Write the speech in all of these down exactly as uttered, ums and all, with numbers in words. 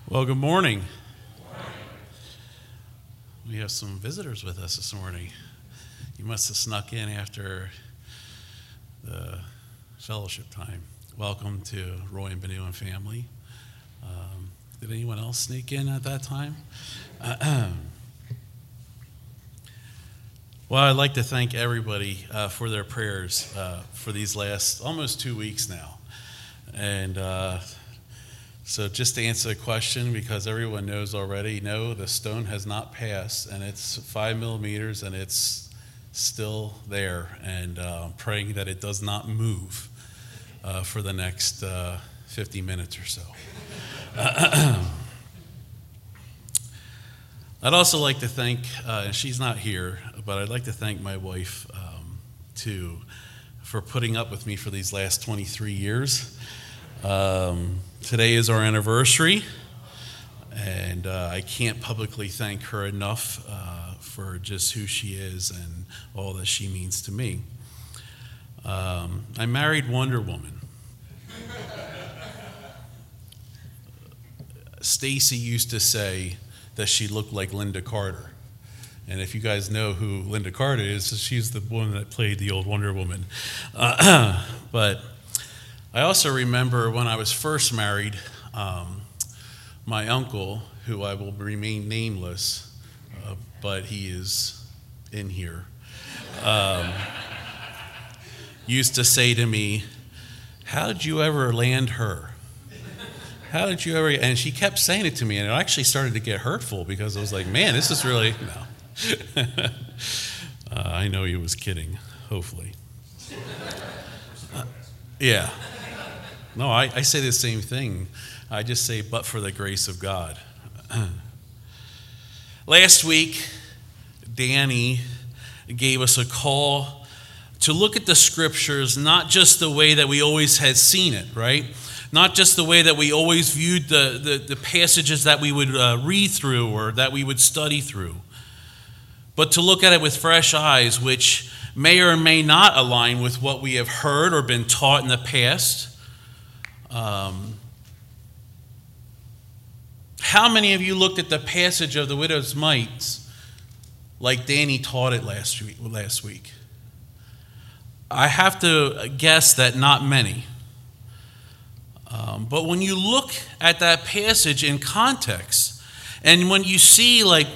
Well, good morning. We have some visitors with us this morning. You must have snuck in after the fellowship time. Welcome to Roy and Benu and family. Um, did anyone else sneak in at that time? Well, I'd like to thank everybody uh, for their prayers uh, for these last almost two weeks now. And uh, so just to answer the question, because everyone knows already, no, the stone has not passed, and it's five millimeters, and it's still there, and uh, praying that it does not move uh, for the next uh, fifty minutes or so. I'd also like to thank, uh, and she's not here, but I'd like to thank my wife, um, too, for putting up with me for these last twenty-three years. Um, today is our anniversary, and uh, I can't publicly thank her enough uh, for just who she is and all that she means to me. Um, I married Wonder Woman. Stacy used to say that she looked like Linda Carter. And if you guys know who Linda Carter is, she's the woman that played the old Wonder Woman. Uh, but I also remember when I was first married, um, my uncle, who I will remain nameless, uh, but he is in here, um, used to say to me, "How did you ever land her? How did you ever?" And she kept saying it to me, and it actually started to get hurtful because I was like, man, this is really, no. uh, I know he was kidding, hopefully. Uh, yeah. No, I, I say the same thing. I just say, but for the grace of God. Last week, Danny gave us a call to look at the scriptures, not just the way that we always had seen it, right? Not just the way that we always viewed the, the, the passages that we would uh, read through or that we would study through, but to look at it with fresh eyes, which may or may not align with what we have heard or been taught in the past. Um, how many of you looked at the passage of the widow's mites like Danny taught it last week? Last week? I have to guess that not many. Um, but when you look at that passage in context, and when you see like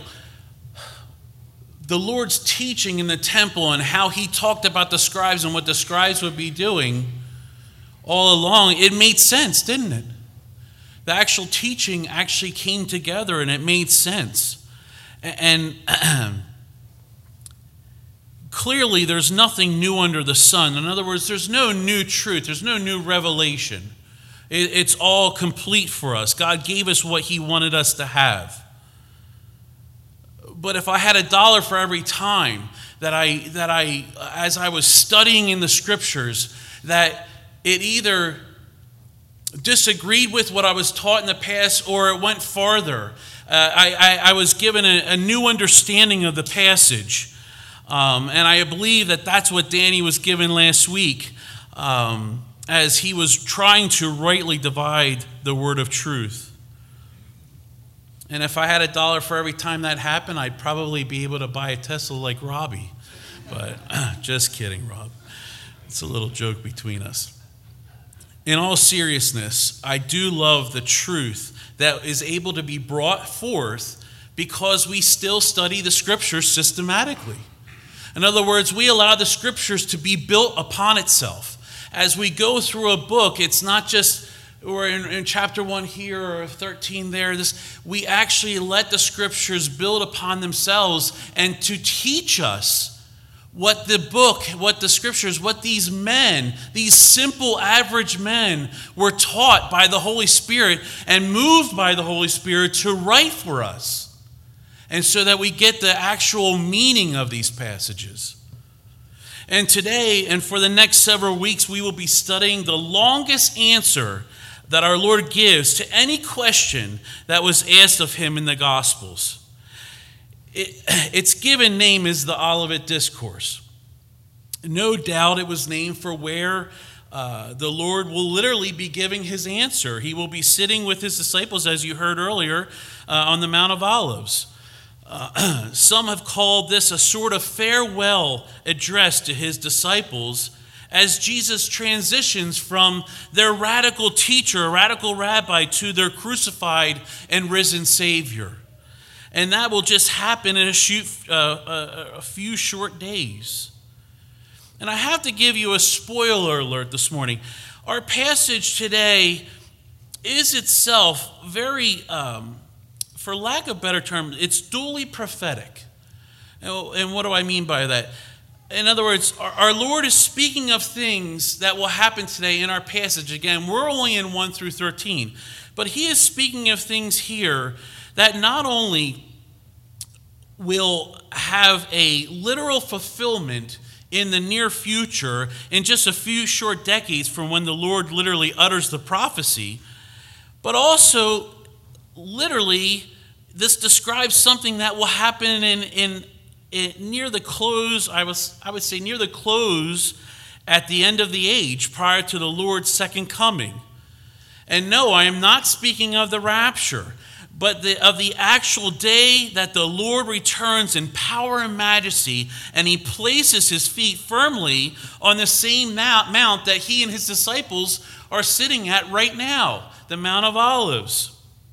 the Lord's teaching in the temple and how he talked about the scribes and what the scribes would be doing all along, it made sense, didn't it? The actual teaching actually came together and it made sense. And clearly there's nothing new under the sun. In other words, there's no new truth. There's no new revelation. It's all complete for us. God gave us what he wanted us to have. But if I had a dollar for every time that I, that I, as I was studying in the scriptures, that it either disagreed with what I was taught in the past or it went farther. Uh, I, I, I was given a, a new understanding of the passage. Um, and I believe that that's what Danny was given last week um, as he was trying to rightly divide the word of truth. And if I had a dollar for every time that happened, I'd probably be able to buy a Tesla like Robbie. But just kidding, Rob. It's a little joke between us. In all seriousness, I do love the truth that is able to be brought forth because we still study the scriptures systematically. In other words, we allow the scriptures to be built upon itself. As we go through a book, it's not just we're in, in chapter one here or thirteen there. This, we actually let the scriptures build upon themselves and to teach us what the book, what the scriptures, what these men, these simple average men were taught by the Holy Spirit and moved by the Holy Spirit to write for us. And so that we get the actual meaning of these passages. And today and for the next several weeks, we will be studying the longest answer that our Lord gives to any question that was asked of him in the Gospels. It, its given name is the Olivet Discourse. No doubt it was named for where uh, the Lord will literally be giving his answer. He will be sitting with his disciples, as you heard earlier, uh, on the Mount of Olives. Uh, some have called this a sort of farewell address to his disciples as Jesus transitions from their radical teacher, radical rabbi, to their crucified and risen Savior. And that will just happen in a, shoot, uh, a, a few short days. And I have to give you a spoiler alert this morning. Our passage today is itself very... Um, For lack of a better term, it's duly prophetic. And what do I mean by that? In other words, our Lord is speaking of things that will happen today in our passage. Again, we're only in one through thirteen. But he is speaking of things here that not only will have a literal fulfillment in the near future, in just a few short decades from when the Lord literally utters the prophecy, but also literally, this describes something that will happen in, in, in near the close, I, was, I would say near the close at the end of the age, prior to the Lord's second coming. And no, I am not speaking of the rapture, but the, of the actual day that the Lord returns in power and majesty, and he places his feet firmly on the same mount that he and his disciples are sitting at right now, the Mount of Olives.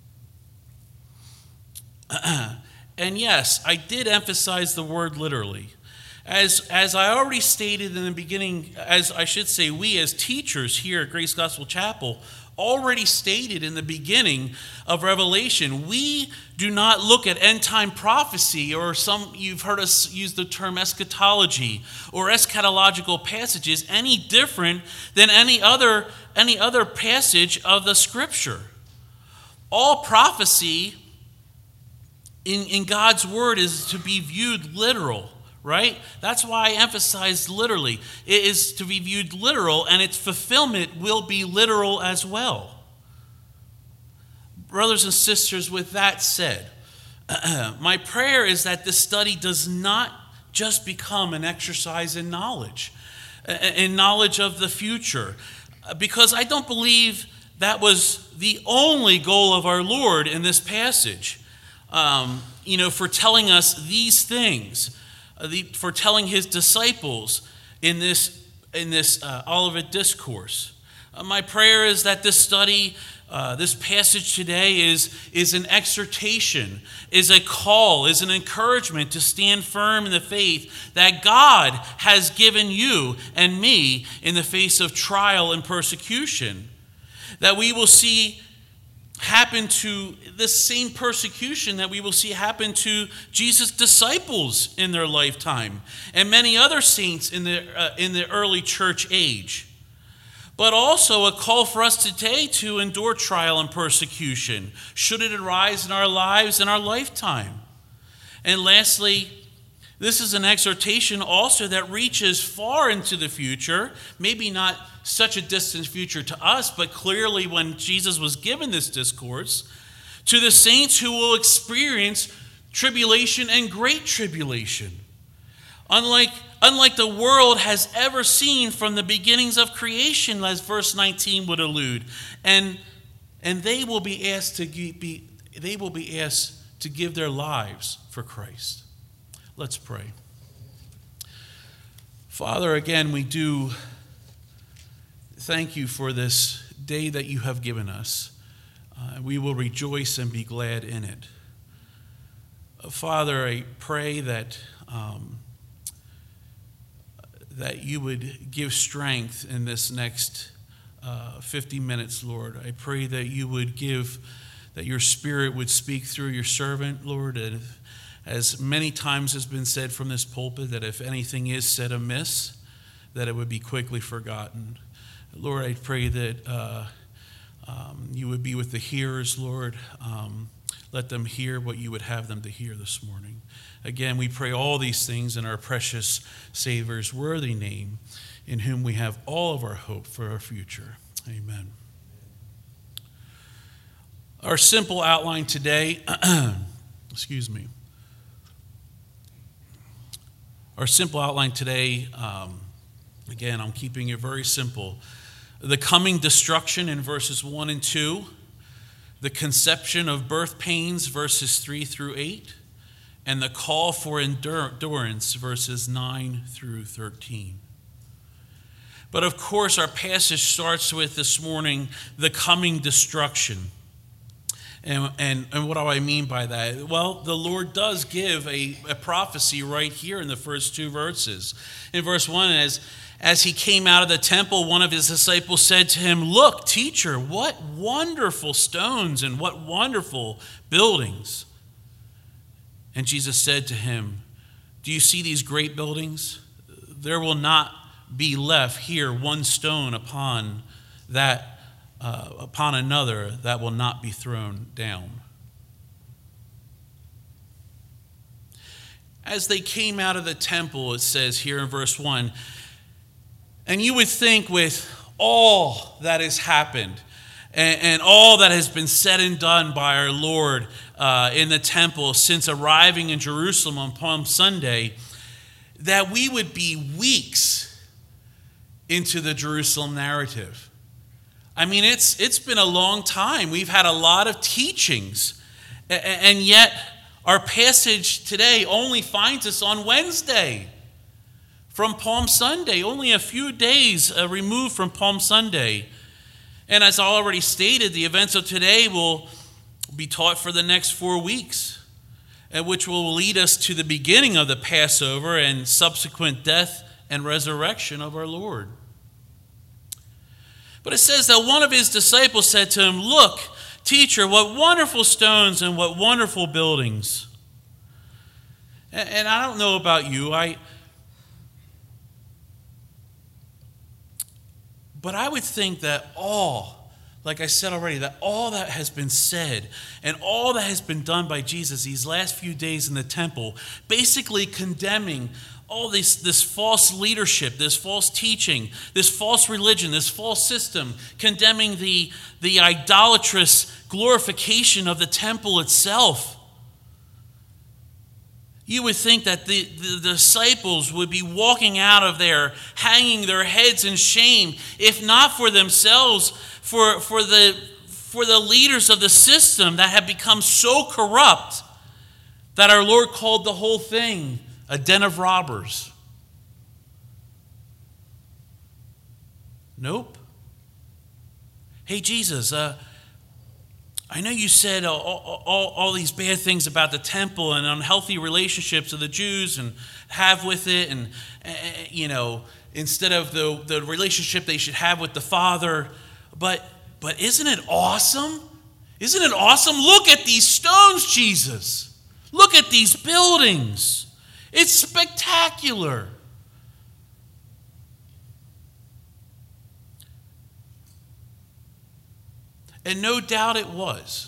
And yes, I did emphasize the word literally. As, as I already stated in the beginning, as I should say, we as teachers here at Grace Gospel Chapel already stated in the beginning of Revelation, we do not look at end-time prophecy, or some, you've heard us use the term eschatology, or eschatological passages, any different than any other, any other passage of the Scripture. All prophecy In, in God's word is to be viewed literal, right? That's why I emphasized literally. It is to be viewed literal, and its fulfillment will be literal as well. Brothers and sisters, with that said, my prayer is that this study does not just become an exercise in knowledge, in knowledge of the future, because I don't believe that was the only goal of our Lord in this passage. Um, you know, for telling us these things, uh, the, for telling his disciples in this in this uh, Olivet Discourse. Uh, my prayer is that this study, uh, this passage today, is is an exhortation, is a call, is an encouragement to stand firm in the faith that God has given you and me in the face of trial and persecution. That we will see happen to this same persecution that we will see happen to Jesus' disciples in their lifetime and many other saints in the uh, in the early church age. But also a call for us today to endure trial and persecution, should it arise in our lives in our lifetime. And lastly, this is an exhortation also that reaches far into the future, maybe not such a distant future to us, but clearly when Jesus was given this discourse, to the saints who will experience tribulation and great tribulation. Unlike, unlike the world has ever seen from the beginnings of creation, as verse nineteen would allude. And, and they will be asked to be, they will be asked to give their lives for Christ. Let's pray. Father, again, we do thank you for this day that you have given us. Uh, we will rejoice and be glad in it. Uh, Father, I pray that um, that you would give strength in this next uh, fifty minutes, Lord. I pray that you would give, that your Spirit would speak through your servant, Lord, and as many times has been said from this pulpit, that if anything is said amiss, that it would be quickly forgotten. Lord, I pray that uh, um, you would be with the hearers, Lord. Um, let them hear what you would have them to hear this morning. Again, we pray all these things in our precious Savior's worthy name, in whom we have all of our hope for our future. Amen. Our simple outline today, excuse me. Our simple outline today, um, again, I'm keeping it very simple. the coming destruction in verses one and two, the conception of birth pains, verses three through eight, and the call for endurance, verses nine through thirteen. But of course, our passage starts with this morning, the coming destruction. And, and, and what do I mean by that? Well, the Lord does give a, a prophecy right here in the first two verses. In verse one, as, as he came out of the temple, one of his disciples said to him, "Look, teacher, what wonderful stones and what wonderful buildings." And Jesus said to him, "Do you see these great buildings? There will not be left here one stone upon that uh, upon another that will not be thrown down." As they came out of the temple, it says here in verse one, and you would think with all that has happened and, and all that has been said and done by our Lord uh, in the temple since arriving in Jerusalem on Palm Sunday, that we would be weeks into the Jerusalem narrative. I mean, it's it's been a long time. We've had a lot of teachings, and yet our passage today only finds us on Wednesday from Palm Sunday, only a few days uh, removed from Palm Sunday. And as I already stated, the events of today will be taught for the next four weeks, which will lead us to the beginning of the Passover and subsequent death and resurrection of our Lord. But it says that one of his disciples said to him, "Look, teacher, what wonderful stones and what wonderful buildings." And, and I don't know about you, I, but I would think that all, like I said already, that all that has been said and all that has been done by Jesus these last few days in the temple, basically condemning all this, this false leadership, this false teaching, this false religion, this false system, condemning the, the idolatrous glorification of the temple itself. You would think that the, the disciples would be walking out of there, hanging their heads in shame, if not for themselves, for, for, the, for the leaders of the system that have become so corrupt that our Lord called the whole thing a den of robbers. Nope. Hey, Jesus, uh, I know you said all, all, all these bad things about the temple and unhealthy relationships of the Jews and have with it, and, uh, you know, instead of the, the relationship they should have with the Father. But, but isn't it awesome? Isn't it awesome? Look at these stones, Jesus. Look at these buildings. It's spectacular. And no doubt it was.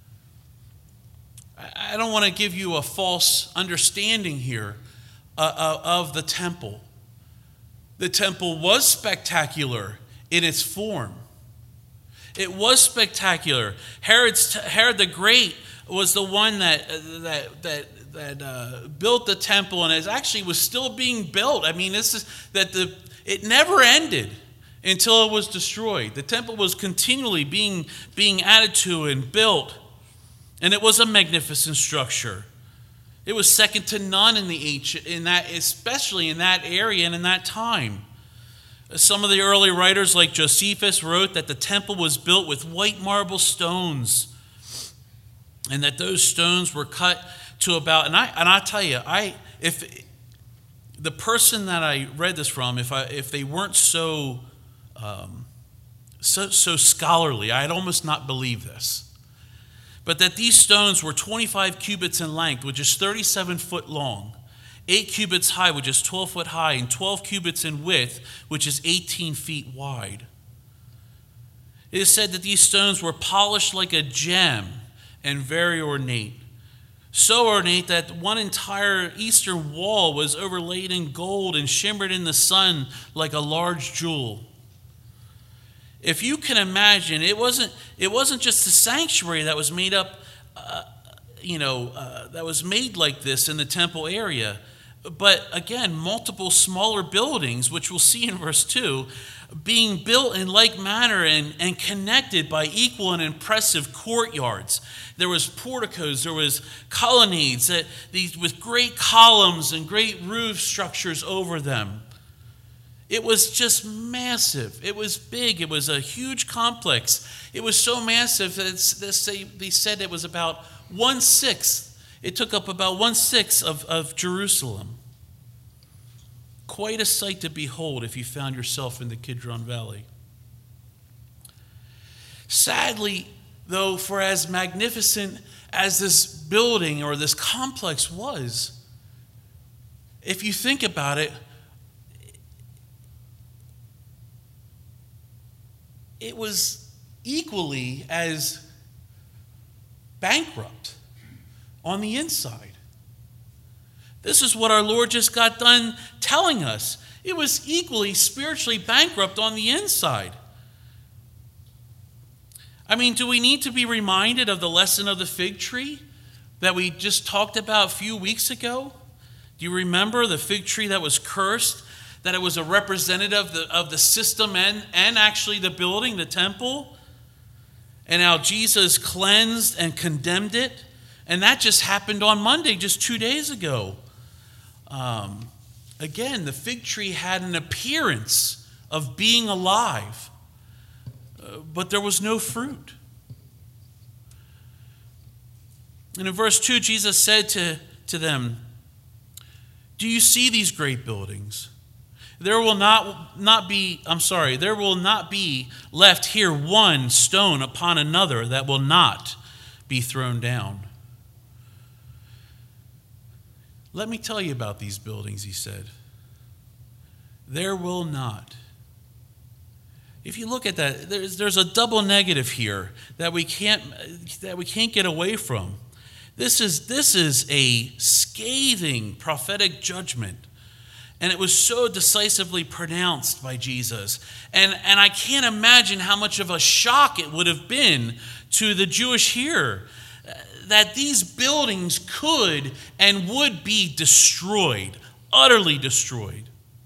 I don't want to give you a false understanding here uh, of the temple. The temple was spectacular in its form. It was spectacular. Herod's, Herod the Great was the one that that that that uh, built the temple, and it actually was still being built. I mean, this is that the it never ended until it was destroyed. The temple was continually being being added to and built, and it was a magnificent structure. It was second to none in the ancient, in that, especially in that area and in that time. Some of the early writers, like Josephus, wrote that the temple was built with white marble stones, and that those stones were cut to about, and I and I tell you, I if the person that I read this from, if I if they weren't so um, so so scholarly, I'd almost not believe this. But that these stones were twenty-five cubits in length, which is thirty-seven foot long, eight cubits high, which is twelve foot high, and twelve cubits in width, which is eighteen feet wide. It is said that these stones were polished like a gem and very ornate. So ornate that one entire eastern wall was overlaid in gold and shimmered in the sun like a large jewel. If you can imagine, it wasn't it wasn't just the sanctuary that was made up, uh, you know, uh, that was made like this in the temple area. but again, multiple smaller buildings, which we'll see in verse two, being built in like manner and, and connected by equal and impressive courtyards. There was porticos, there was colonnades that these with great columns and great roof structures over them. It was just massive. It was big. It was a huge complex. It was so massive that it's, they said it was about one-sixth. It took up about one-sixth of, of Jerusalem. Quite a sight to behold if you found yourself in the Kidron Valley. Sadly, though, for as magnificent as this building or this complex was, if you think about it, it was equally as bankrupt on the inside. This is what our Lord just got done telling us. It was equally spiritually bankrupt on the inside. I mean, do we need to be reminded of the lesson of the fig tree that we just talked about a few weeks ago? Do you remember the fig tree that was cursed? That it was a representative of the, of the system and, and actually the building, the temple? And how Jesus cleansed and condemned it? And that just happened on Monday, just two days ago. Um, again, the fig tree had an appearance of being alive, uh, but there was no fruit. And in verse two, Jesus said to, to them, "Do you see these great buildings? There will not, not be, I'm sorry, there will not be left here one stone upon another that will not be thrown down." Let me tell you about these buildings, he said. There will not. If you look at that, there's, there's a double negative here that we can't that we can't get away from. This is this is a scathing prophetic judgment. And it was so decisively pronounced by Jesus. And, and I can't imagine how much of a shock it would have been to the Jewish hearer that these buildings could and would be destroyed, utterly destroyed.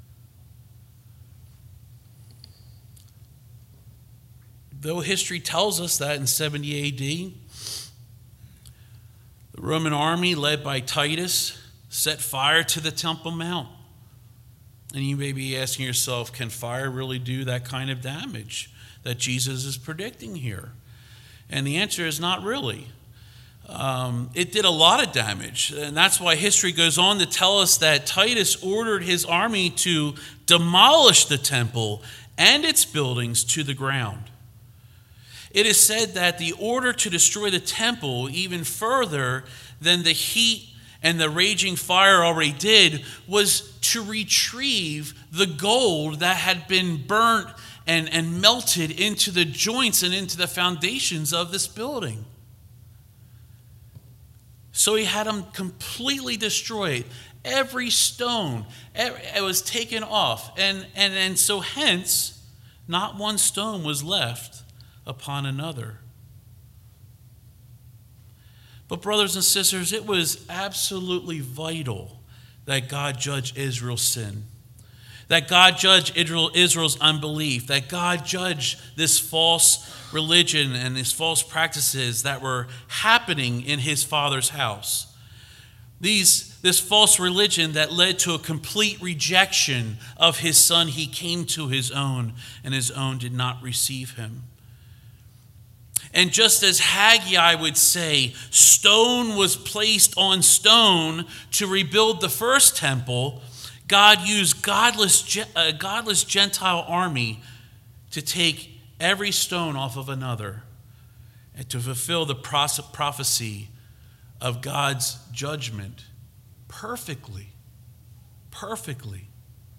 Though history tells us that in seventy A D, the Roman army led by Titus set fire to the Temple Mount. And you may be asking yourself, can fire really do that kind of damage that Jesus is predicting here? And the answer is not really. Um, it did a lot of damage. And that's why history goes on to tell us that Titus ordered his army to demolish the temple and its buildings to the ground. It is said that the order to destroy the temple even further than the heat and the raging fire already did was to retrieve the gold that had been burnt and, and melted into the joints and into the foundations of this building. So he had them completely destroyed. Every stone, it was taken off. And, and, and so hence, not one stone was left upon another. But brothers and sisters, it was absolutely vital that God judge Israel's sin, that God judge Israel's unbelief, that God judge this false religion and these false practices that were happening in his Father's house. These, this false religion that led to a complete rejection of his Son. He came to his own, and his own did not receive him. And just as Haggai would say, stone was placed on stone to rebuild the first temple, God used godless, a godless Gentile army to take every stone off of another and to fulfill the prophecy of God's judgment perfectly. Perfectly.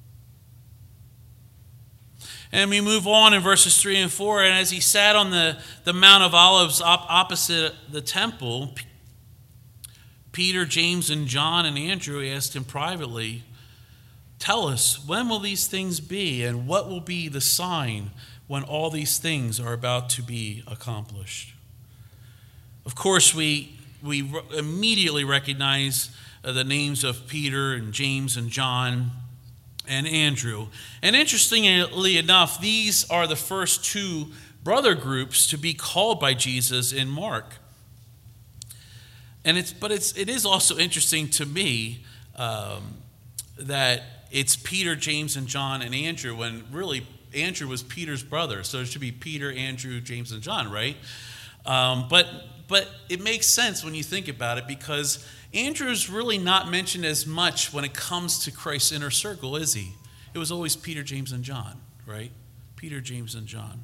And we move on in verses three and four. And as he sat on the, the Mount of Olives op- opposite the temple, P- Peter, James, and John and Andrew asked him privately, "Tell us, when will these things be? And what will be the sign when all these things are about to be accomplished?" Of course, we, we re- immediately recognize uh, the names of Peter and James and John and Andrew. And interestingly enough, these are the first two brother groups to be called by Jesus in Mark. And it's but it's it is also interesting to me um, that it's Peter, James, and John and Andrew, when really Andrew was Peter's brother, so it should be Peter, Andrew, James, and John, right? Um, but but it makes sense when you think about it, because Andrew's really not mentioned as much when it comes to Christ's inner circle, is he? It was always Peter, James, and John, right? Peter, James, and John.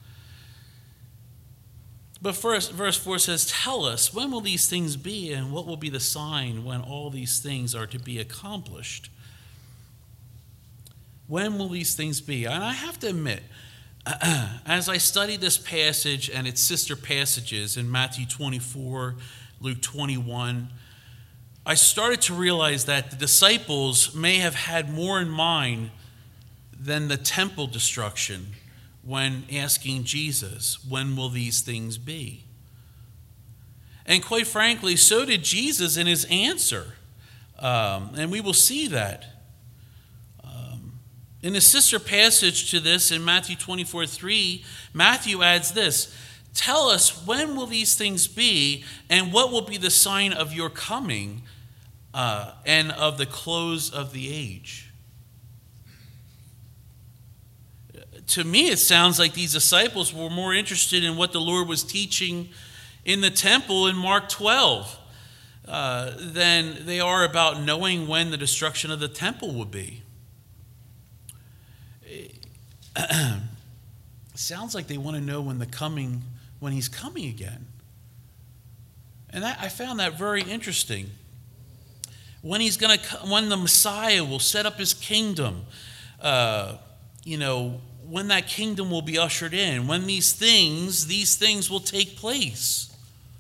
But first, verse four says, "Tell us, when will these things be, and what will be the sign when all these things are to be accomplished?" When will these things be? And I have to admit, as I study this passage and its sister passages in Matthew twenty-four, Luke twenty-one, I started to realize that the disciples may have had more in mind than the temple destruction when asking Jesus, when will these things be? And quite frankly, so did Jesus in his answer. Um, and we will see that. Um, in the sister passage to this, in Matthew twenty-four three, Matthew adds this, "Tell us, when will these things be, and what will be the sign of your coming uh, and of the close of the age?" To me, it sounds like these disciples were more interested in what the Lord was teaching in the temple in Mark twelve uh, than they are about knowing when the destruction of the temple would be. It sounds like they want to know when the coming, when he's coming again. And that, I found that very interesting. When he's going to, when the Messiah will set up his kingdom, uh, you know, when that kingdom will be ushered in, when these things, these things will take place.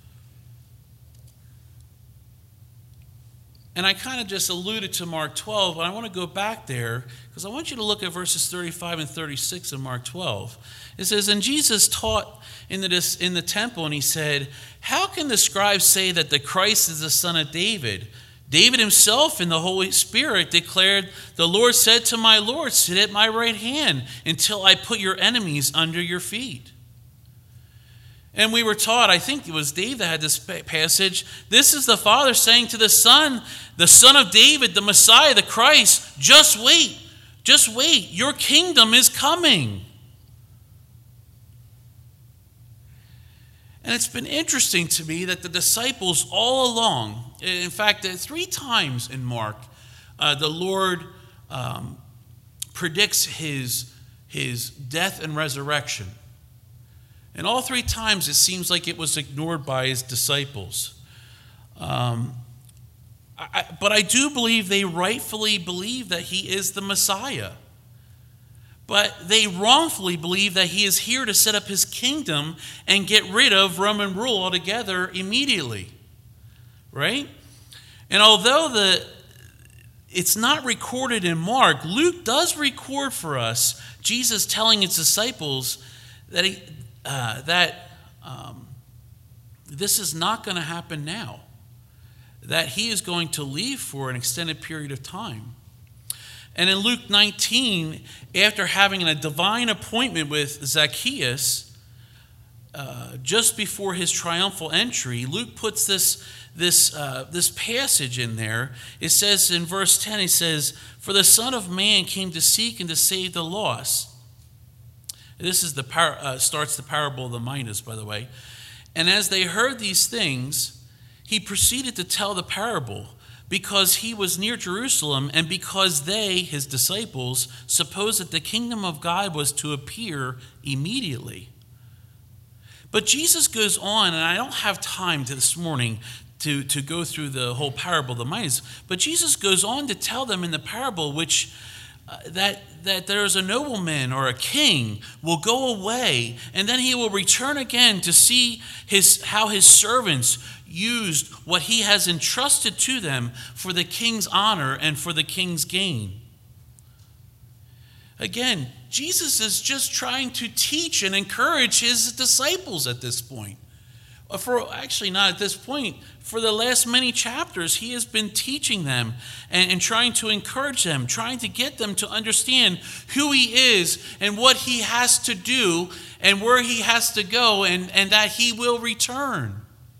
And I kind of just alluded to Mark twelve, but I want to go back there because I want you to look at verses thirty-five and thirty-six in Mark twelve. It says, "And Jesus taught in the, in the temple, and he said, 'How can the scribes say that the Christ is the son of David? David himself in the Holy Spirit declared, the Lord said to my Lord, sit at my right hand until I put your enemies under your feet.'" And we were taught, I think it was Dave that had this passage, this is the Father saying to the Son, the Son of David, the Messiah, the Christ, just wait, just wait, your kingdom is coming. And it's been interesting to me that the disciples all along, in fact, three times in Mark, uh, the Lord um, predicts his, his death and resurrection. And all three times it seems like it was ignored by his disciples. Um, I, but I do believe they rightfully believe that he is the Messiah. But they wrongfully believe that he is here to set up his kingdom and get rid of Roman rule altogether immediately. Right? And although the it's not recorded in Mark, Luke does record for us Jesus telling his disciples that he, uh, that um, this is not going to happen now, that he is going to leave for an extended period of time. And in Luke nineteen, after having a divine appointment with Zacchaeus, uh, just before his triumphal entry, Luke puts this, this, uh, this passage in there. It says in verse ten, it says, "For the Son of Man came to seek and to save the lost." This is the par- uh, starts the parable of the minas, by the way. "And as they heard these things, he proceeded to tell the parable, because he was near Jerusalem, and because they, his disciples, supposed that the kingdom of God was to appear immediately." But Jesus goes on, and I don't have time to this morning to, to go through the whole parable of the minas, but Jesus goes on to tell them in the parable which uh, that, that there is a nobleman or a king will go away, and then he will return again to see his how his servants used what he has entrusted to them for the king's honor and for the king's gain. Again, Jesus is just trying to teach and encourage his disciples at this point. For actually not at this point, for the last many chapters, he has been teaching them and, and trying to encourage them, trying to get them to understand who he is and what he has to do and where he has to go, and, and that he will return.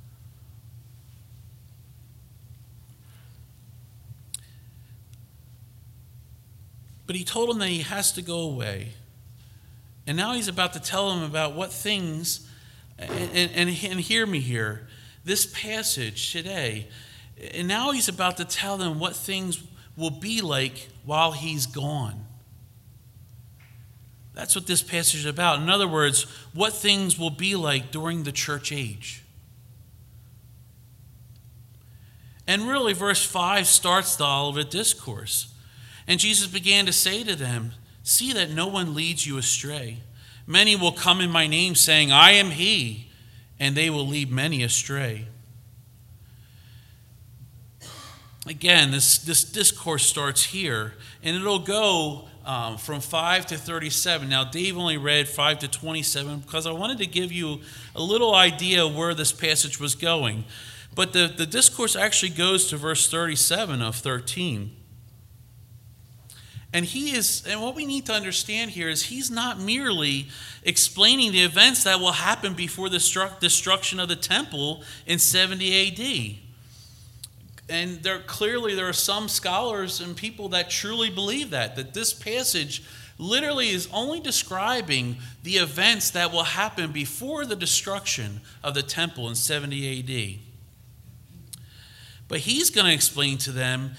But he told them that he has to go away. And now he's about to tell them about what things, and, and, and hear me here, this passage today, and now he's about to tell them what things will be like while he's gone. That's what this passage is about. In other words, what things will be like during the church age. And really, verse five starts the Olivet Discourse. And Jesus began to say to them, "See that no one leads you astray. Many will come in my name, saying, 'I am he,' and they will lead many astray." Again, this, this discourse starts here, and it'll go um, from five to thirty-seven. Now, Dave only read five to twenty-seven because I wanted to give you a little idea where this passage was going. But the, the discourse actually goes to verse thirty-seven of thirteen. And he is, and what we need to understand here is he's not merely explaining the events that will happen before the destruction of the temple in seventy A D. And there clearly there are some scholars and people that truly believe that, that this passage literally is only describing the events that will happen before the destruction of the temple in seventy A D. But he's going to explain to them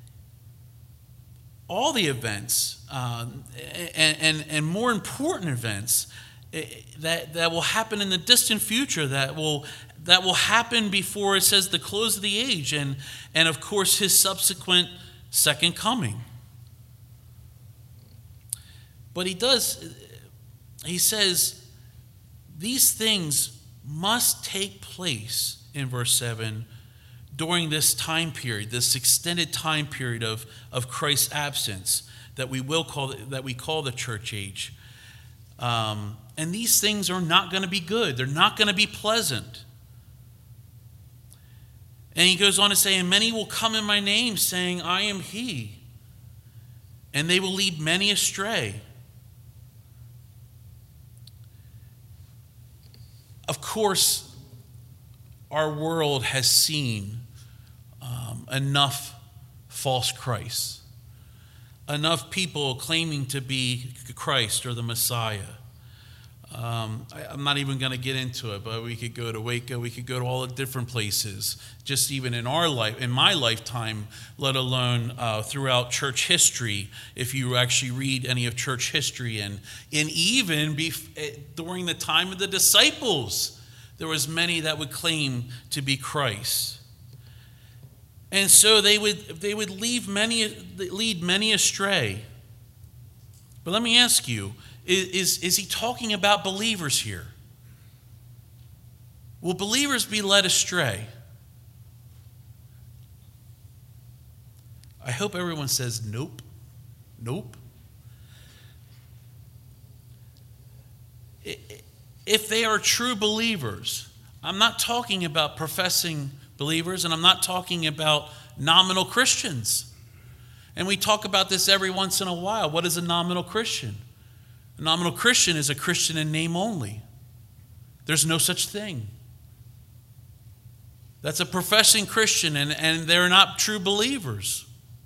all the events um, and, and, and more important events that, that will happen in the distant future, that will that will happen before, it says, the close of the age, and, and of course his subsequent second coming. But he does, he says, these things must take place in verse seven during this time period, this extended time period of, of Christ's absence that we will call that we call the church age. Um, and these things are not going to be good. They're not going to be pleasant. And he goes on to say, "And many will come in my name, saying, 'I am he,' and they will lead many astray." Of course, our world has seen um, enough false Christs, enough people claiming to be Christ or the Messiah. Um, I, I'm not even going to get into it, but we could go to Waco, we could go to all the different places, just even in our life, in my lifetime, let alone uh, throughout church history, if you actually read any of church history. And, and even bef- during the time of the disciples, there was many that would claim to be Christ. And so they would they would leave many, lead many astray. But let me ask you, is, is, is he talking about believers here? Will believers be led astray? I hope everyone says nope. Nope. If they are true believers, I'm not talking about professing believers, and I'm not talking about nominal Christians. And we talk about this every once in a while. What is a nominal Christian? A nominal Christian is a Christian in name only. There's no such thing. That's a professing Christian, and, and they're not true believers.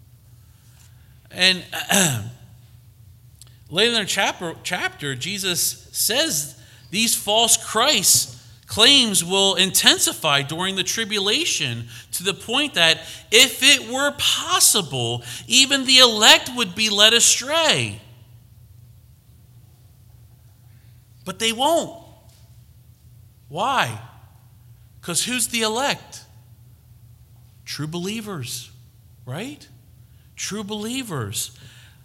And uh, later in the chapter, chapter, Jesus says these false Christs claims will intensify during the tribulation, to the point that if it were possible, even the elect would be led astray. But they won't. Why? Because who's the elect? True believers, right? True believers.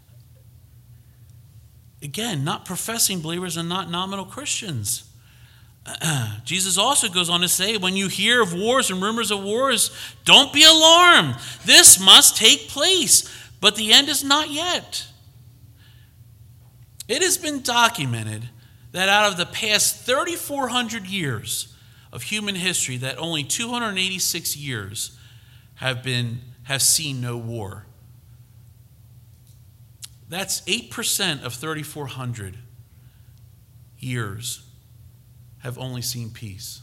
Again, not professing believers and not nominal Christians. Jesus also goes on to say, when you hear of wars and rumors of wars, don't be alarmed. This must take place, but the end is not yet. It has been documented that out of the past three thousand four hundred years of human history that only two hundred eighty-six years have been have seen no war. That's eight percent of thirty-four hundred years have only seen peace.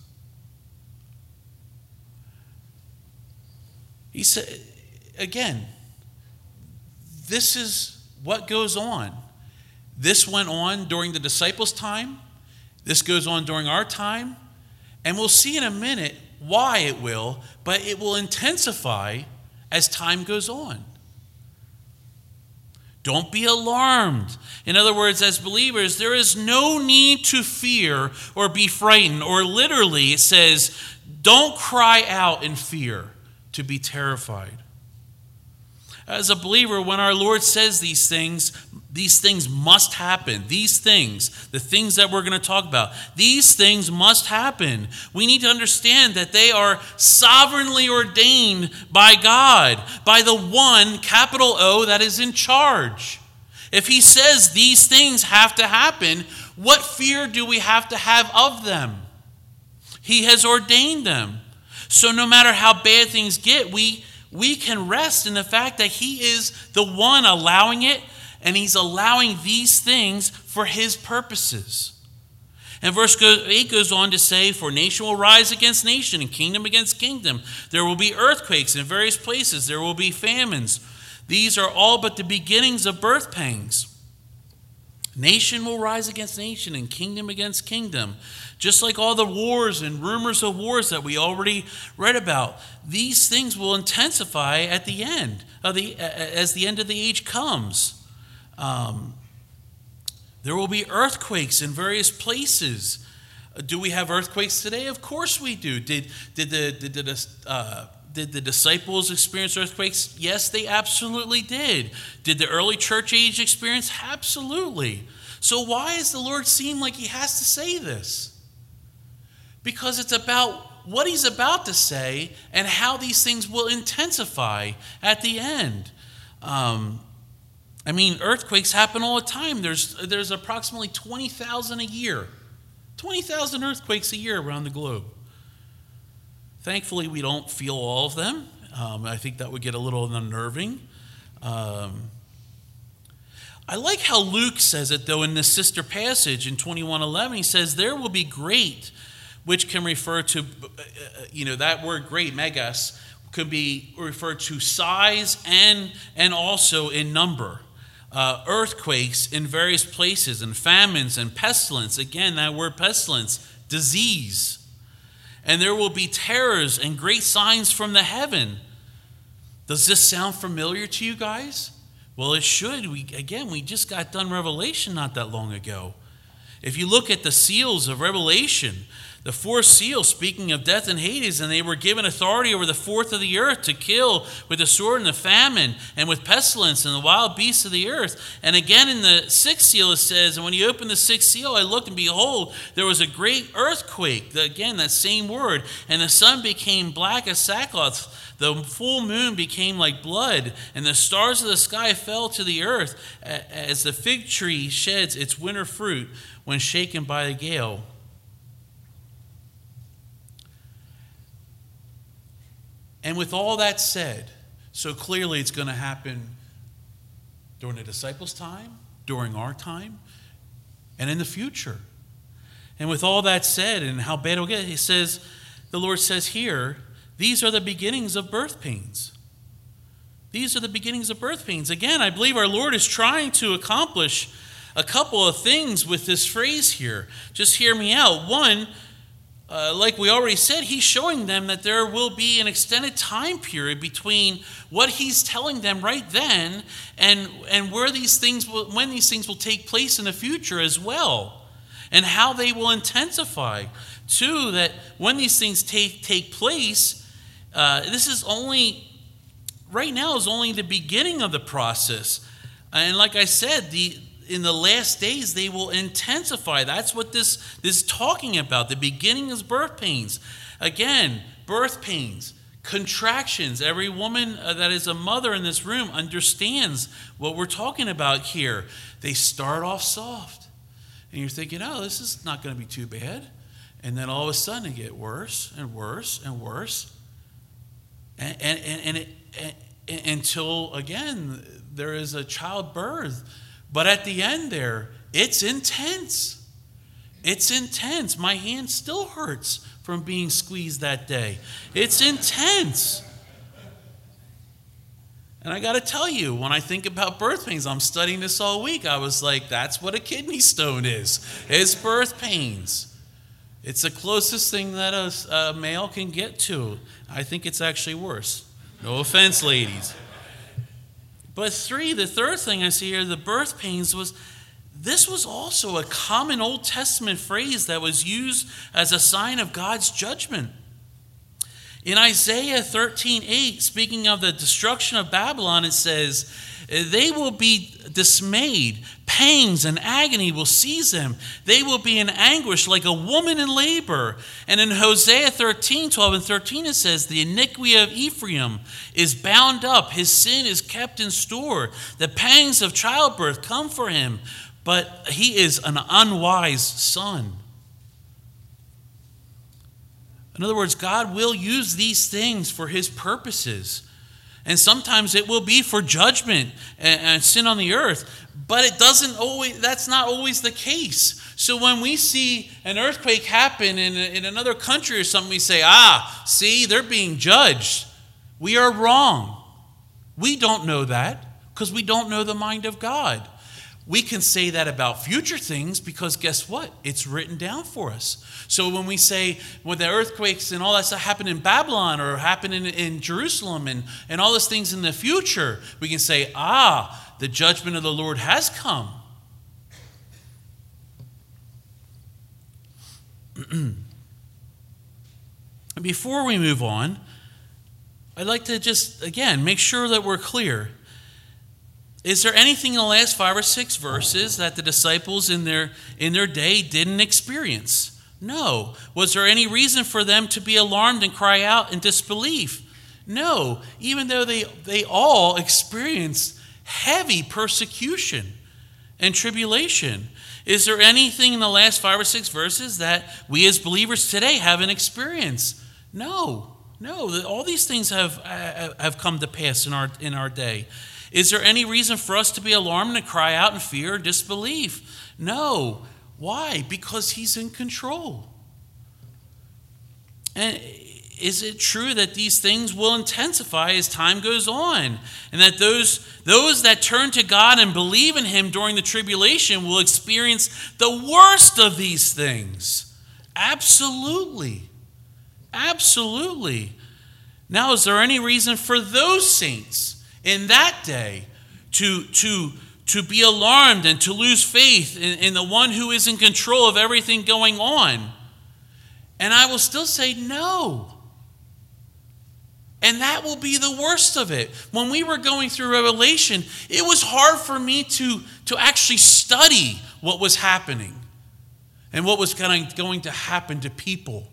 He said, again, this is what goes on. This went on during the disciples' time. This goes on during our time. And we'll see in a minute why it will, but it will intensify as time goes on. Don't be alarmed. In other words, as believers, there is no need to fear or be frightened. Or literally, it says, don't cry out in fear to be terrified. As a believer, when our Lord says these things, these things must happen. These things, the things that we're going to talk about, these things must happen. We need to understand that they are sovereignly ordained by God, by the one, capital O, that is in charge. If he says these things have to happen, what fear do we have to have of them? He has ordained them. So no matter how bad things get, we We can rest in the fact that he is the one allowing it, and he's allowing these things for his purposes. And verse eight goes on to say, for nation will rise against nation and kingdom against kingdom. There will be earthquakes in various places. There will be famines. These are all but the beginnings of birth pangs. Nation will rise against nation and kingdom against kingdom. Just like all the wars and rumors of wars that we already read about, these things will intensify at the end of the as the end of the age comes. Um, there will be earthquakes in various places. Do we have earthquakes today? Of course we do. Did did the did the uh, did the disciples experience earthquakes? Yes, they absolutely did. Did the early church age experience? Absolutely. So why does the Lord seem like he has to say this? Because it's about what he's about to say and how these things will intensify at the end. Um, I mean, earthquakes happen all the time. There's, there's approximately twenty thousand a year. twenty thousand earthquakes a year around the globe. Thankfully, we don't feel all of them. Um, I think that would get a little unnerving. Um, I like how Luke says it, though, in this sister passage in twenty-one eleven. He says, there will be great, which can refer to, you know, that word great, megas, could be referred to size and, and also in number. Uh, earthquakes in various places, and famines and pestilence. Again, that word pestilence, disease. And there will be terrors and great signs from the heaven. Does this sound familiar to you guys? Well, it should. We, again, we just got done Revelation not that long ago. If you look at the seals of Revelation, the fourth seal, speaking of death and Hades, and they were given authority over the fourth of the earth to kill with the sword and the famine and with pestilence and the wild beasts of the earth. And again in the sixth seal it says, and when you open the sixth seal, I looked and behold, there was a great earthquake. Again, that same word. And the sun became black as sackcloth. The full moon became like blood, and the stars of the sky fell to the earth as the fig tree sheds its winter fruit when shaken by the gale. And with all that said, so clearly it's going to happen during the disciples' time, during our time, and in the future. And with all that said, and how bad it'll get, he says, the Lord says here, these are the beginnings of birth pains. These are the beginnings of birth pains. Again, I believe our Lord is trying to accomplish a couple of things with this phrase here. Just hear me out. One, Uh, like we already said, he's showing them that there will be an extended time period between what he's telling them right then and, and where these things will, when these things will take place in the future as well, and how they will intensify. Two, that when these things take, take place, uh, this is only, right now is only the beginning of the process. And like I said, the in the last days, they will intensify. That's what this, this is talking about. The beginning is birth pains. Again, birth pains, contractions. Every woman that is a mother in this room understands what we're talking about here. They start off soft. And you're thinking, oh, this is not going to be too bad. And then all of a sudden it get worse and worse and worse. And, and, and, it, and until, again, there is a childbirth. But at the end there, it's intense. It's intense. My hand still hurts from being squeezed that day. It's intense. And I got to tell you, when I think about birth pains, I'm studying this all week. I was like, that's what a kidney stone is. It's birth pains. It's the closest thing that a, a male can get to. I think it's actually worse. No offense, ladies. But three, the third thing I see here, the birth pains, was this was also a common Old Testament phrase that was used as a sign of God's judgment. In Isaiah thirteen eight, speaking of the destruction of Babylon, it says, they will be dismayed. Pangs and agony will seize them. They will be in anguish like a woman in labor. And in Hosea thirteen twelve and thirteen, it says, the iniquity of Ephraim is bound up. His sin is kept in store. The pangs of childbirth come for him, but he is an unwise son. In other words, God will use these things for his purposes. And sometimes it will be for judgment and, and sin on the earth. But it doesn't always, that's not always the case. So when we see an earthquake happen in, in another country or something, we say, ah, see, they're being judged. We are wrong. We don't know that because we don't know the mind of God. We can say that about future things because guess what? It's written down for us. So when we say when the earthquakes and all that stuff happened in Babylon or happened in, in Jerusalem and, and all those things in the future, we can say, ah, the judgment of the Lord has come. Before we move on, I'd like to just, again, make sure that we're clear. Is there anything in the last five or six verses that the disciples in their in their day didn't experience? No. Was there any reason for them to be alarmed and cry out in disbelief? No. Even though they, they all experienced heavy persecution and tribulation. Is there anything in the last five or six verses that we as believers today haven't experienced? No. No. All these things have have come to pass in our in our day. Is there any reason for us to be alarmed and cry out in fear or disbelief? No. Why? Because he's in control. And is it true that these things will intensify as time goes on? And that those, those that turn to God and believe in him during the tribulation will experience the worst of these things? Absolutely. Absolutely. Now, is there any reason for those saints in that day to, to, to be alarmed and to lose faith in, in the one who is in control of everything going on? And I will still say no. And that will be the worst of it. When we were going through Revelation, it was hard for me to, to actually study what was happening and what was going to happen to people.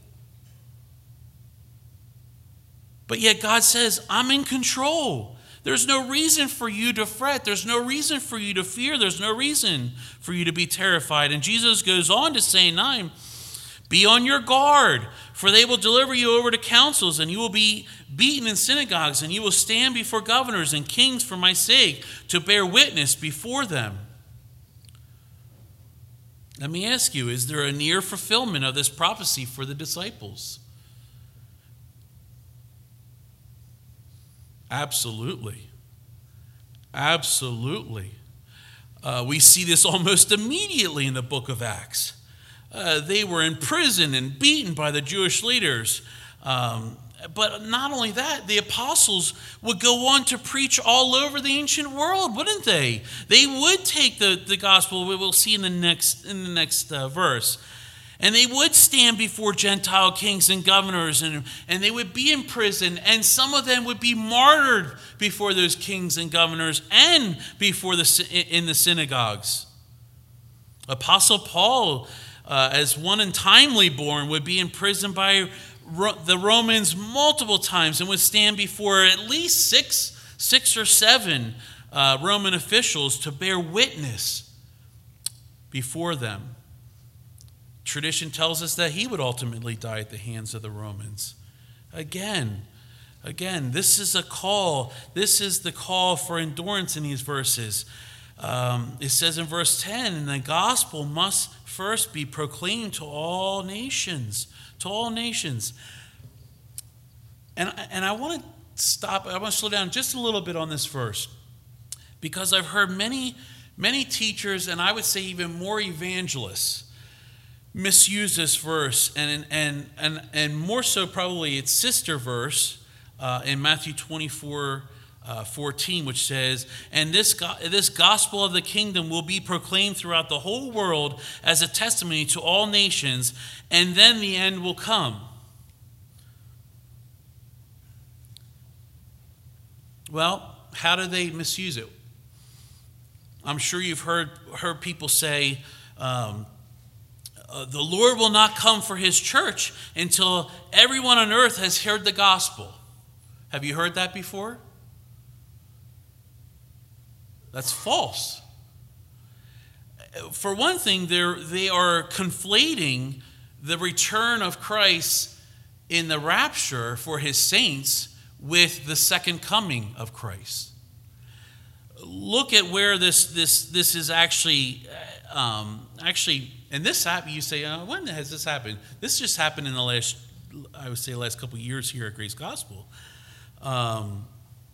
But yet God says, I'm in control. There's no reason for you to fret. There's no reason for you to fear. There's no reason for you to be terrified. And Jesus goes on to say in nine, be on your guard, for they will deliver you over to councils, and you will be beaten in synagogues, and you will stand before governors and kings for my sake to bear witness before them. Let me ask you, is there a near fulfillment of this prophecy for the disciples? Absolutely. Absolutely. Uh, we see this almost immediately in the book of Acts. Uh, they were in prison and beaten by the Jewish leaders. Um, but not only that, the apostles would go on to preach all over the ancient world, wouldn't they? They would take the, the gospel, we will see in the next, in the next uh, verse. And they would stand before Gentile kings and governors, and, and they would be in prison, and some of them would be martyred before those kings and governors and before the in the synagogues. Apostle Paul, uh, as one untimely born, would be imprisoned by Ro- the Romans multiple times and would stand before at least six, six or seven uh, Roman officials to bear witness before them. Tradition tells us that he would ultimately die at the hands of the Romans. Again, again, this is a call. This is the call for endurance in these verses. Um, it says in verse ten, and the gospel must first be proclaimed to all nations, to all nations. And, and I want to stop, I want to slow down just a little bit on this verse, because I've heard many, many teachers, and I would say even more evangelists, misuse this verse, and and and and more so probably its sister verse uh, in Matthew twenty-four, uh, fourteen, which says, "And this go- this gospel of the kingdom will be proclaimed throughout the whole world as a testimony to all nations, and then the end will come." Well, how do they misuse it? I'm sure you've heard heard people say, Um, Uh, the Lord will not come for his church until everyone on earth has heard the gospel. Have you heard that before? That's false. For one thing, they're, they are conflating the return of Christ in the rapture for his saints with the second coming of Christ. Look at where this this this is actually um, actually. And this happened, you say, oh, when has this happened? This just happened in the last, I would say, the last couple of years here at Grace Gospel. Um,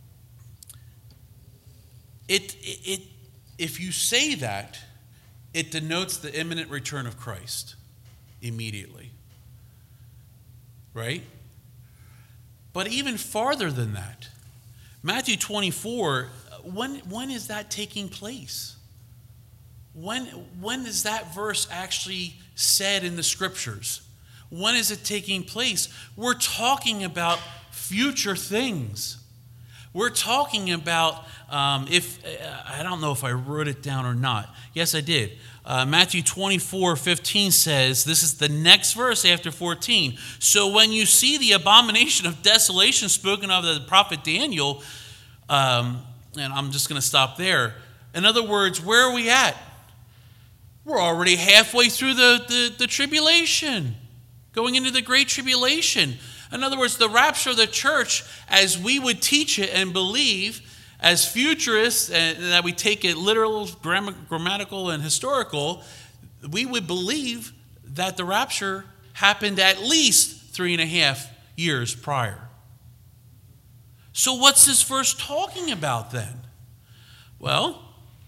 it, it, it, if you say that, it denotes the imminent return of Christ immediately. Right? But even farther than that, Matthew twenty-four, when, when is that taking place? When, when is that verse actually said in the scriptures? When is it taking place? We're talking about future things. We're talking about, um, if I don't know if I wrote it down or not. Yes, I did. Uh, Matthew twenty-four fifteen says, this is the next verse after fourteen. So when you see the abomination of desolation spoken of the prophet Daniel, um, and I'm just going to stop there. In other words, where are we at? We're already halfway through the, the, the tribulation, going into the great tribulation. In other words, the rapture of the church, as we would teach it and believe, as futurists, and that we take it literal, grammatical, and historical, we would believe that the rapture happened at least three and a half years prior. So what's this verse talking about then? Well,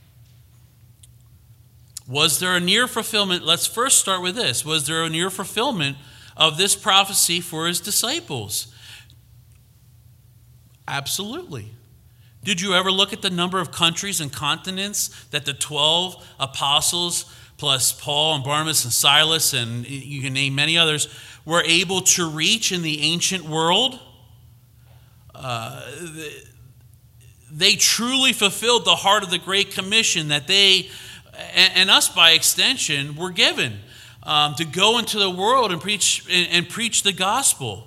was there a near fulfillment? Let's first start with this. Was there a near fulfillment of this prophecy for his disciples? Absolutely. Did you ever look at the number of countries and continents that the twelve apostles, plus Paul and Barnabas and Silas, and you can name many others, were able to reach in the ancient world? Uh, they truly fulfilled the heart of the Great Commission that they, and us by extension, were given um, to go into the world and preach and, and preach the gospel.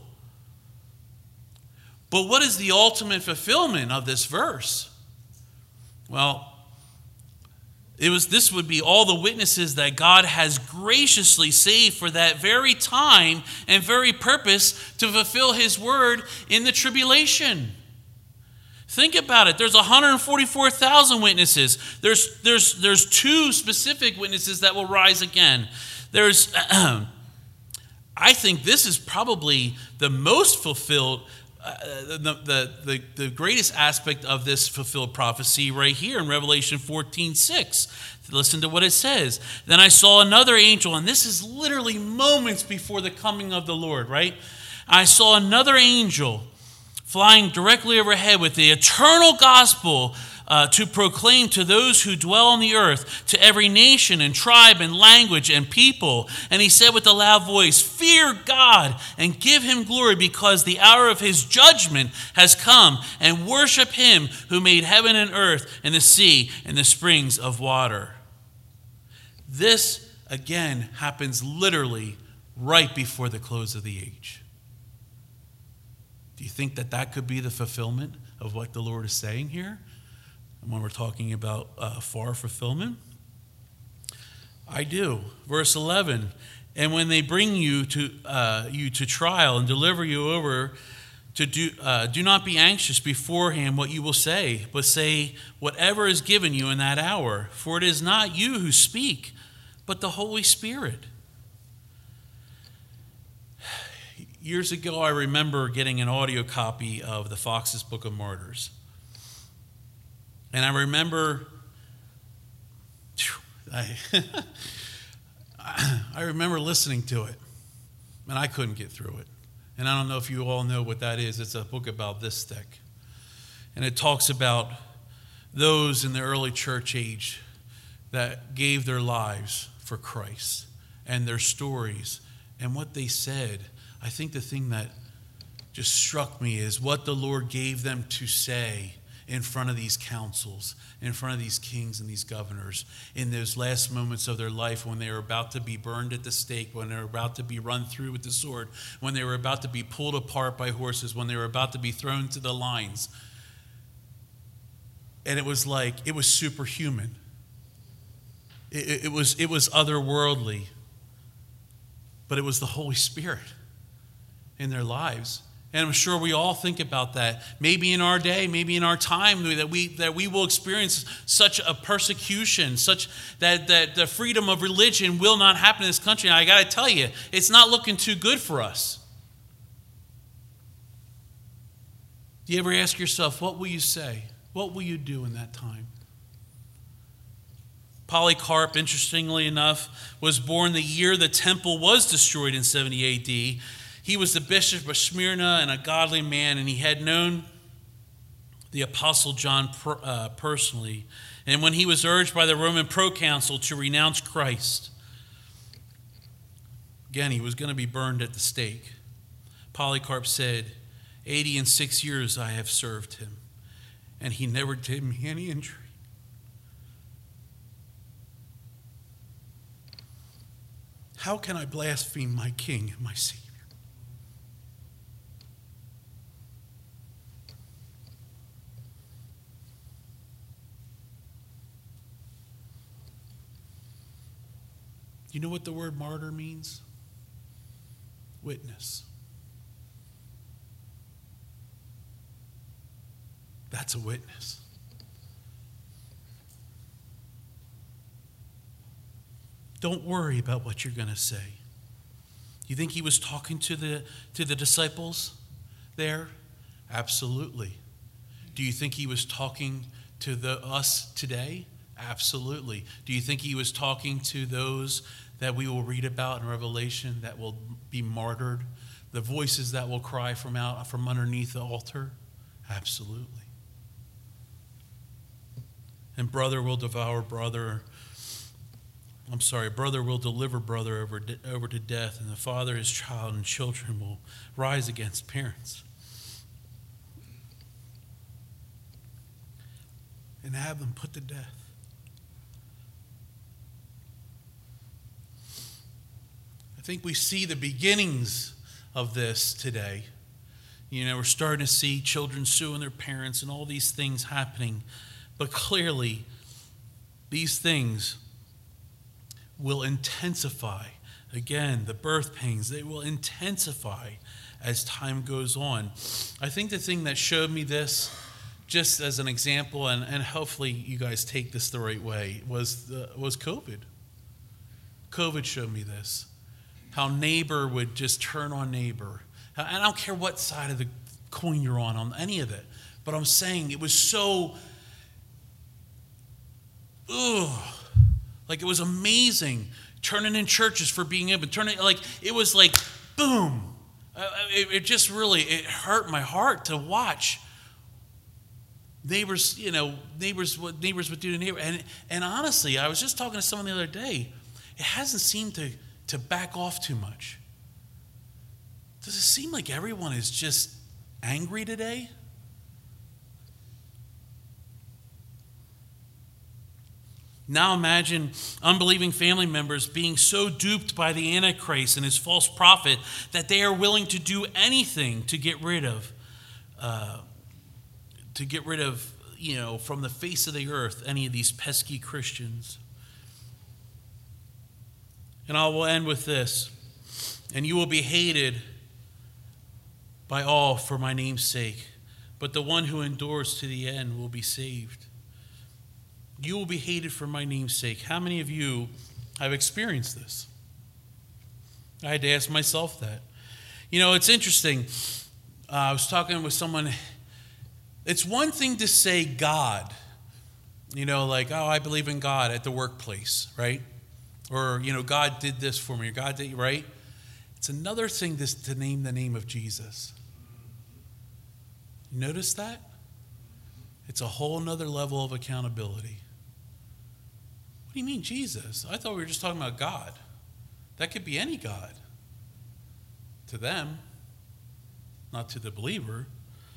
But what is the ultimate fulfillment of this verse? Well, it was this would be all the witnesses that God has graciously saved for that very time and very purpose to fulfill his word in the tribulation. Think about it. There's one hundred forty-four thousand witnesses. There's, there's, there's two specific witnesses that will rise again. There's, I think this is probably the most fulfilled, uh, the, the, the, the greatest aspect of this fulfilled prophecy right here in Revelation fourteen six. Listen to what it says. Then I saw another angel, and this is literally moments before the coming of the Lord, right? I saw another angel flying directly overhead with the eternal gospel uh, to proclaim to those who dwell on the earth, to every nation and tribe and language and people. And he said with a loud voice, "Fear God and give him glory, because the hour of his judgment has come, and worship him who made heaven and earth and the sea and the springs of water." This, again, happens literally right before the close of the age. Do you think that that could be the fulfillment of what the Lord is saying here? And when we're talking about uh, far fulfillment? I do. Verse eleven, And when they bring you to uh, you to trial and deliver you over to do, uh, do not be anxious beforehand what you will say, but say whatever is given you in that hour. For it is not you who speak, but the Holy Spirit. Years ago, I remember getting an audio copy of the Fox's Book of Martyrs. And I remember, I, I remember listening to it, and I couldn't get through it. And I don't know if you all know what that is. It's a book about this thick. And it talks about those in the early church age that gave their lives for Christ and their stories and what they said. I think the thing that just struck me is what the Lord gave them to say in front of these councils, in front of these kings and these governors, in those last moments of their life when they were about to be burned at the stake, when they were about to be run through with the sword, when they were about to be pulled apart by horses, when they were about to be thrown to the lions. And it was like, it was superhuman. It, it was, it was otherworldly. But it was the Holy Spirit in their lives. And I'm sure we all think about that. Maybe in our day, maybe in our time, that we that we will experience such a persecution, such that, that the freedom of religion will not happen in this country. And I got to tell you, it's not looking too good for us. Do you ever ask yourself, what will you say? What will you do in that time? Polycarp, interestingly enough, was born the year the temple was destroyed in seventy A D. He was the bishop of Smyrna and a godly man, and he had known the Apostle John per, uh, personally. And when he was urged by the Roman proconsul to renounce Christ, again, he was going to be burned at the stake. Polycarp said, eighty and six years I have served him, and he never did me any injury. How can I blaspheme my King and my Savior? You know what the word martyr means? Witness. That's a witness. Don't worry about what you're going to say. You think he was talking to the to the disciples there? Absolutely. Do you think he was talking to the us today? Absolutely. Do you think he was talking to those that we will read about in Revelation that will be martyred? The voices that will cry from out from underneath the altar? Absolutely. And brother will devour brother. I'm sorry, brother will deliver brother over, over to death, and the father, his child, and children will rise against parents. And have them put to death. I think we see the beginnings of this today. You know, we're starting to see children suing their parents and all these things happening. But clearly, these things will intensify. Again, the birth pains, they will intensify as time goes on. I think the thing that showed me this, just as an example, and, and hopefully you guys take this the right way, was the, was COVID. COVID showed me this. How neighbor would just turn on neighbor. And I don't care what side of the coin you're on, on any of it. But I'm saying it was so, ugh, like it was amazing. Turning in churches for being able to turn it, like it was like, boom. Uh, it, it just really, it hurt my heart to watch neighbors, you know, neighbors, what neighbors would do to neighbors. And, and honestly, I was just talking to someone the other day. It hasn't seemed to, to back off too much. Does it seem like everyone is just angry today? Now imagine unbelieving family members being so duped by the Antichrist and his false prophet that they are willing to do anything to get rid of, uh, to get rid of, you know, from the face of the earth, any of these pesky Christians. And I will end with this. And you will be hated by all for my name's sake, but the one who endures to the end will be saved. You will be hated for my name's sake. How many of you have experienced this? I had to ask myself that. You know, it's interesting. Uh, I was talking with someone. It's one thing to say God, you know, like, oh, I believe in God at the workplace, right? Or, you know, God did this for me, or God did, right? It's another thing to, to name the name of Jesus. You notice that? It's a whole nother level of accountability. What do you mean, Jesus? I thought we were just talking about God. That could be any God. To them, not to the believer.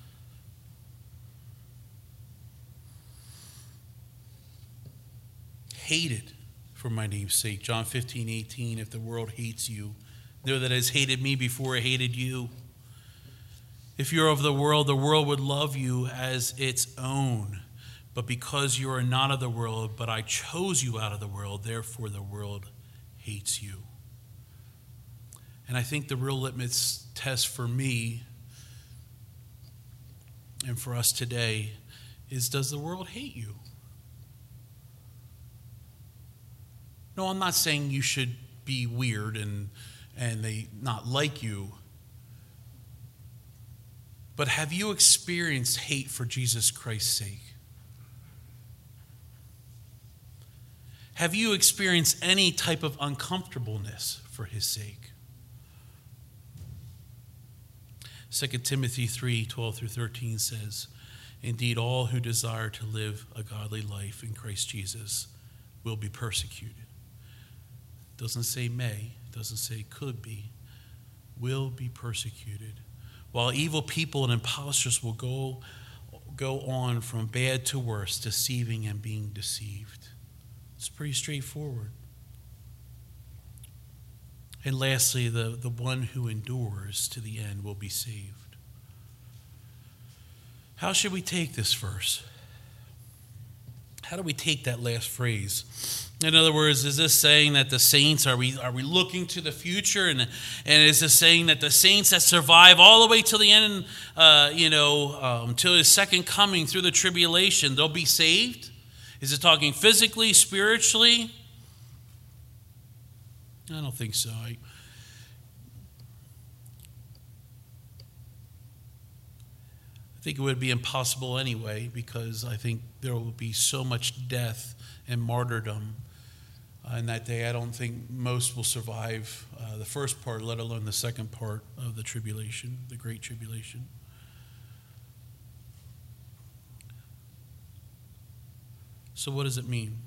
Hated for my name's sake. John fifteen eighteen, if the world hates you, know that it has hated me before it hated you. If you're of the world, the world would love you as its own. But because you are not of the world, but I chose you out of the world, therefore the world hates you. And I think the real litmus test for me and for us today is, does the world hate you? No, I'm not saying you should be weird and, and they not like you. But have you experienced hate for Jesus Christ's sake? Have you experienced any type of uncomfortableness for his sake? Second Timothy three, twelve through thirteen says, indeed, all who desire to live a godly life in Christ Jesus will be persecuted. It doesn't say may, it doesn't say could be, will be persecuted. While evil people and impostors will go, go on from bad to worse, deceiving and being deceived. It's pretty straightforward. And lastly, the, the one who endures to the end will be saved. How should we take this verse? How do we take that last phrase? In other words, is this saying that the saints, are we are we looking to the future? And, and is this saying that the saints that survive all the way till the end, uh, you know, um, till his second coming through the tribulation, they'll be saved? Is it talking physically, spiritually? I don't think so. I, I think it would be impossible anyway, because I think there will be so much death and martyrdom uh, in that day. I don't think most will survive uh, the first part, let alone the second part of the tribulation, the Great Tribulation. So what does it mean?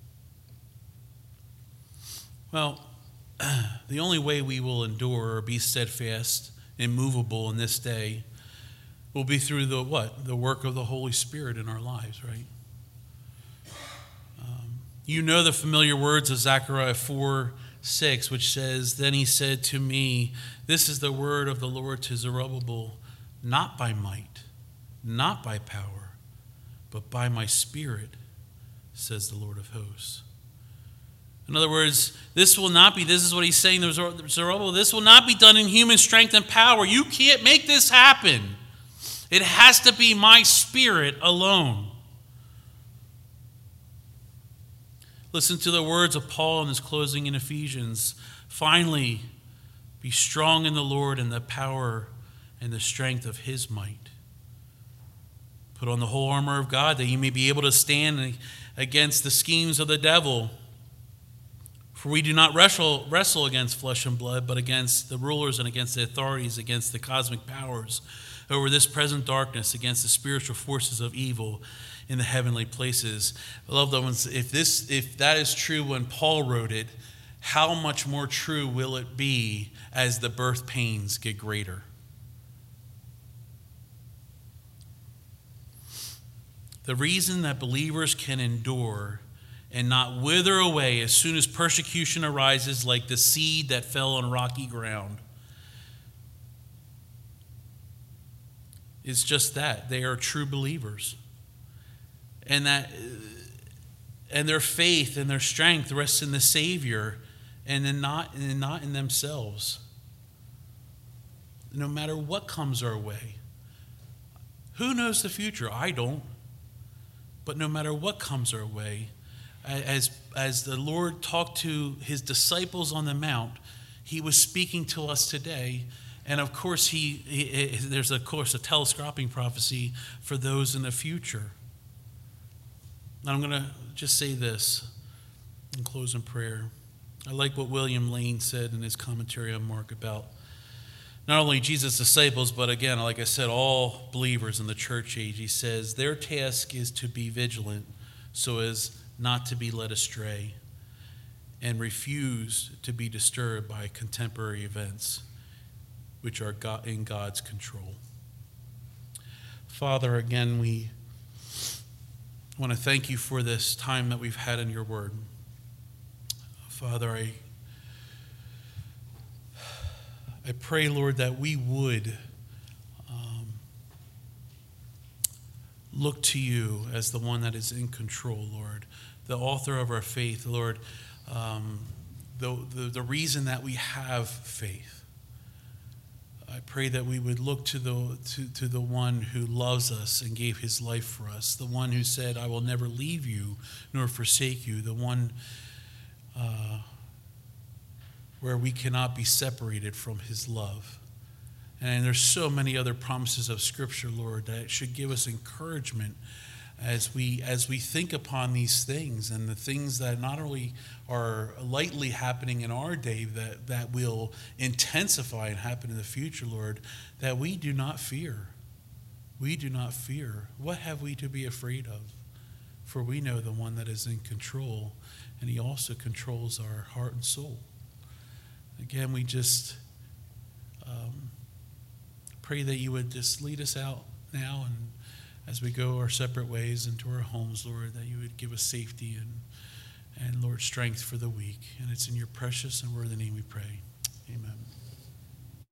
Well, the only way we will endure or be steadfast, immovable in this day will be through the what? The work of the Holy Spirit in our lives, right? Um, you know the familiar words of Zechariah four six, which says, then he said to me, this is the word of the Lord to Zerubbabel, not by might, not by power, but by my Spirit, says the Lord of hosts. In other words, this will not be, this is what he's saying to Zerubbabel, this will not be done in human strength and power. You can't make this happen. It has to be my Spirit alone. Listen to the words of Paul in his closing in Ephesians. Finally, be strong in the Lord and the power and the strength of his might. Put on the whole armor of God that you may be able to stand against the schemes of the devil. For we do not wrestle, wrestle against flesh and blood, but against the rulers and against the authorities, against the cosmic powers over this present darkness, against the spiritual forces of evil in the heavenly places. Beloved ones, if this, if that is true when Paul wrote it, how much more true will it be as the birth pains get greater? The reason that believers can endure and not wither away as soon as persecution arises, like the seed that fell on rocky ground, is just that. They are true believers. And that and their faith and their strength rests in the Savior and then not, and not in themselves. No matter what comes our way. Who knows the future? I don't. But no matter what comes our way, as, as the Lord talked to his disciples on the Mount, he was speaking to us today. And of course, he, he there's of course a telescoping prophecy for those in the future. And I'm going to just say this and close in prayer. I like what William Lane said in his commentary on Mark about not only Jesus' disciples, but again, like I said, all believers in the church age. He says their task is to be vigilant so as not to be led astray and refuse to be disturbed by contemporary events which are in God's control. Father, again, we want to thank you for this time that we've had in your word. Father, I I pray, Lord, that we would um, look to you as the one that is in control, Lord, the author of our faith, Lord, um, the, the, the reason that we have faith. I pray that we would look to the, to, to the one who loves us and gave his life for us, the one who said, I will never leave you nor forsake you, the one uh, where we cannot be separated from his love. And there's so many other promises of Scripture, Lord, that should give us encouragement as we as we think upon these things and the things that not only are lightly happening in our day, that, that will intensify and happen in the future, Lord, that we do not fear. We do not fear. What have we to be afraid of? For we know the one that is in control, and he also controls our heart and soul. Again, we just um, pray that you would just lead us out now, and as we go our separate ways into our homes, Lord, that you would give us safety and, and Lord, strength for the week. And it's in your precious and worthy name we pray. Amen.